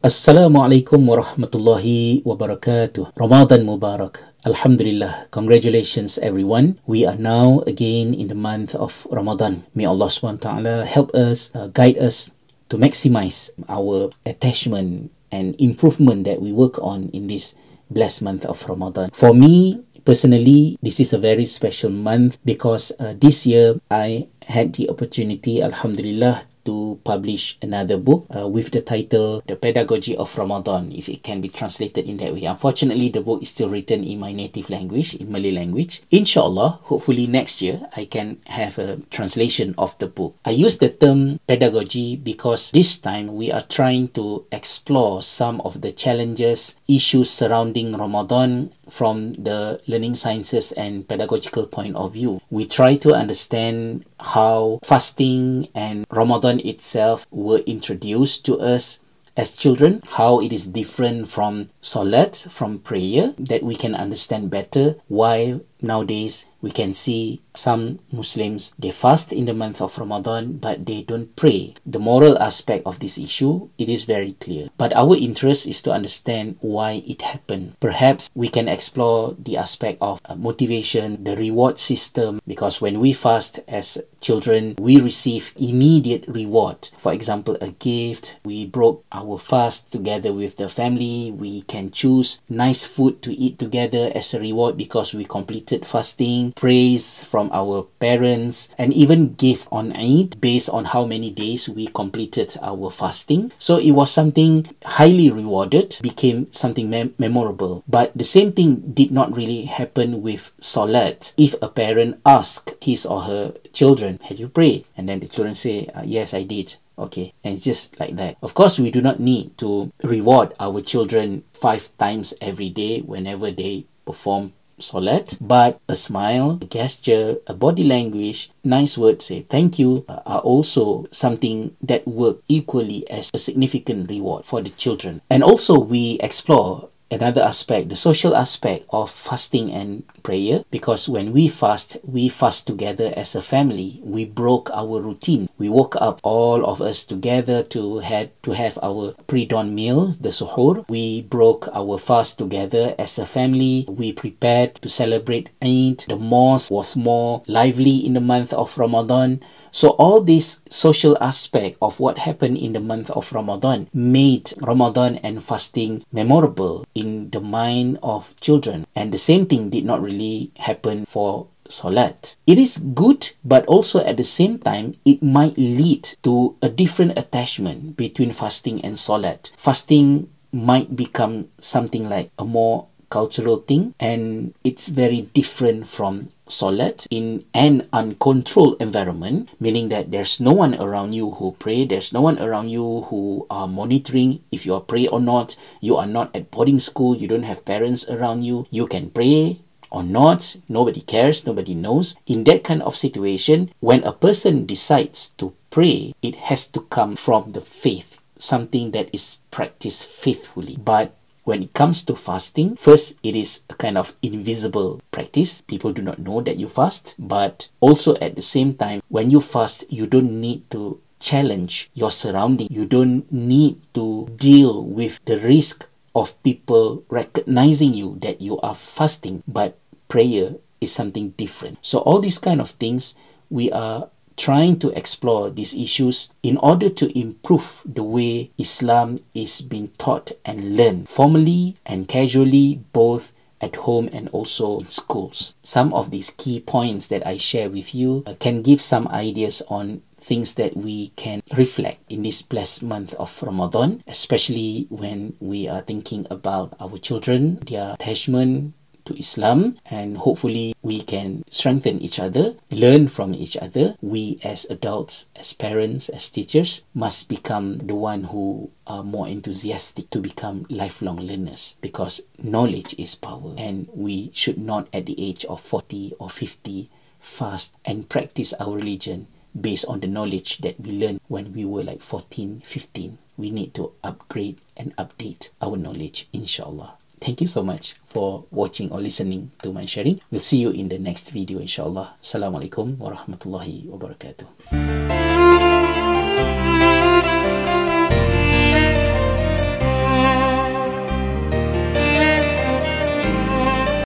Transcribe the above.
Assalamualaikum warahmatullahi wabarakatuh. Ramadan Mubarak. Alhamdulillah. Congratulations everyone. We are now again in the month of Ramadan. May Allah SWT help us, guide us to maximize our attachment and improvement that we work on in this blessed month of Ramadan. For me, personally, this is a very special month because this year I had the opportunity, Alhamdulillah, to publish another book with the title The Pedagogy of Ramadan, if it can be translated in that way. Unfortunately, the book is still written in my native language, in Malay language. Inshallah, hopefully next year, I can have a translation of the book. I use the term pedagogy because this time we are trying to explore some of the challenges, issues surrounding Ramadan from the learning sciences and pedagogical point of view. We try to understand how fasting and Ramadan itself were introduced to us as children, how it is different from salat, from prayer, that we can understand better why nowadays we can see some Muslims, they fast in the month of Ramadan but they don't pray. The moral aspect of this issue, it is very clear. But our interest is to understand why it happened. Perhaps we can explore the aspect of motivation, the reward system, because when we fast as children, we receive immediate reward. For example, a gift, we broke our fast together with the family, we can choose nice food to eat together as a reward because we completed fasting, praise from our parents, and even gift on Eid based on how many days we completed our fasting. So it was something highly rewarded, became something memorable. But the same thing did not really happen with Salat. If a parent asks his or her children, "Have you prayed?" And then the children say, "Yes, I did." Okay, and it's just like that. Of course, we do not need to reward our children 5 times every day whenever they perform Salat, but a smile, a gesture, a body language, nice words, say thank you, are also something that work equally as a significant reward for the children. And also we explore another aspect, the social aspect of fasting and prayer, because when we fast together as a family. We broke our routine. We woke up, all of us together, to have our pre-dawn meal, the suhoor. We broke our fast together as a family. We prepared to celebrate Eid. The mosque was more lively in the month of Ramadan. So all this social aspect of what happened in the month of Ramadan made Ramadan and fasting memorable in the mind of children. And the same thing did not really happen for Salat. It is good, but also at the same time, it might lead to a different attachment between fasting and Salat. Fasting might become something like a more cultural thing, and it's very different from Salat in an uncontrolled environment, meaning that there's no one around you who pray, there's no one around you who are monitoring if you are pray or not. You are not at boarding school, you don't have parents around you, you can pray or not, nobody cares, nobody knows. In that kind of situation, when a person decides to pray, it has to come from the faith, something that is practiced faithfully. But when it comes to fasting, first, it is a kind of invisible practice. People do not know that you fast. But also at the same time, when you fast, you don't need to challenge your surrounding. You don't need to deal with the risk of people recognizing you that you are fasting. But prayer is something different. So all these kind of things, we are trying to explore these issues in order to improve the way Islam is being taught and learned formally and casually, both at home and also in schools. Some of these key points that I share with you can give some ideas on things that we can reflect in this blessed month of Ramadan, especially when we are thinking about our children, their attachment to Islam, and hopefully we can strengthen each other, learn from each other. We as adults, as parents, as teachers must become the one who are more enthusiastic to become lifelong learners, because knowledge is power, and we should not at the age of 40 or 50 fast and practice our religion based on the knowledge that we learned when we were like 14, 15. We need to upgrade and update our knowledge, inshallah. Thank you so much for watching or listening to my sharing. We'll see you in the next video, inshallah. Assalamualaikum warahmatullahi wabarakatuh.